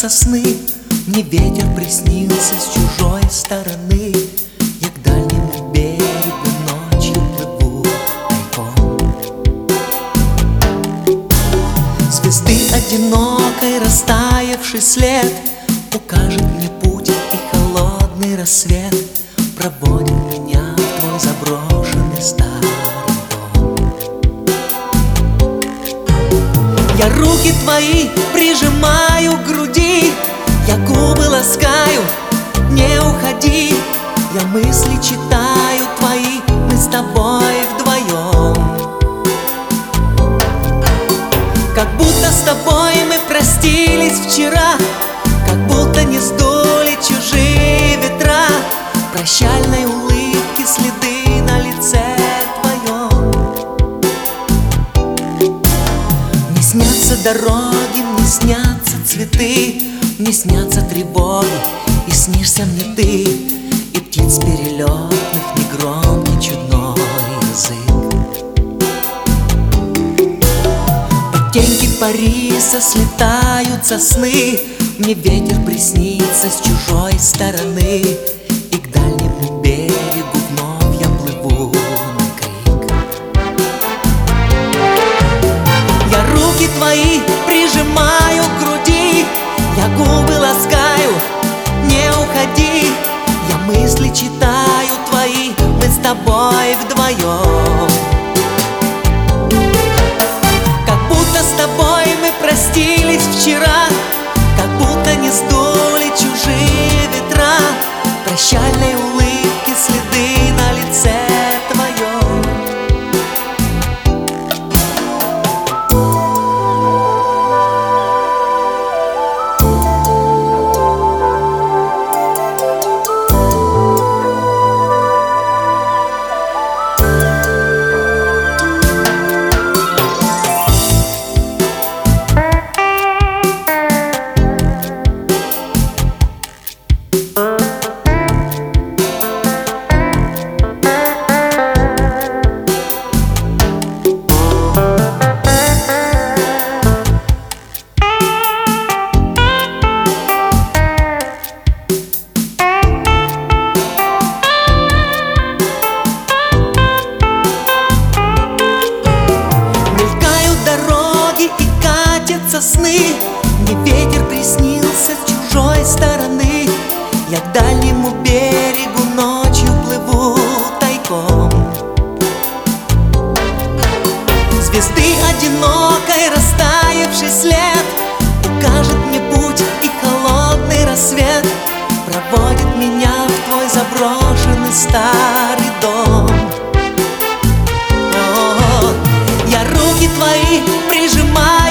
катятся сны, мне ветер приснился с чужой стороны. Я к дальнему берегу ночью плыву тайком. Звезды одинокой, растаявший след укажет мне путь, и холодный рассвет проводит меня в твой заброшенный старый дом. Я руки твои прижимаю к груди, я губы ласкаю, не уходи. Я мысли читаю твои, мы с тобой вдвоем. Как будто с тобой мы простились вчера, как будто не сдули чужие ветра. Прощальной улыбки следы на лице твоем. Мне снятся дороги, мне снятся цветы, мне снятся тревоги, и снишься мне ты, и птиц перелетных негромкий чудной язык. Оттенки Париса слетаются сны, мне ветер приснится с чужой стороны, и к дальнему берегу вновь я плыву на крик. Я руки твои прижимаю к груди, я губы ласкаю, не уходи. Я мысли читаю твои, мы с тобой вдвоем. Как будто с тобой мы простились вчера, как будто не сдули чужие ветра. Прощальной улыбки следы на лице твоем. Сны, мне ветер приснился с чужой стороны. Я к дальнему берегу ночью плыву тайком. Звезды одинокой, растаявший след укажет мне путь, и холодный рассвет проводит меня в твой заброшенный старый дом. О, я руки твои прижимаю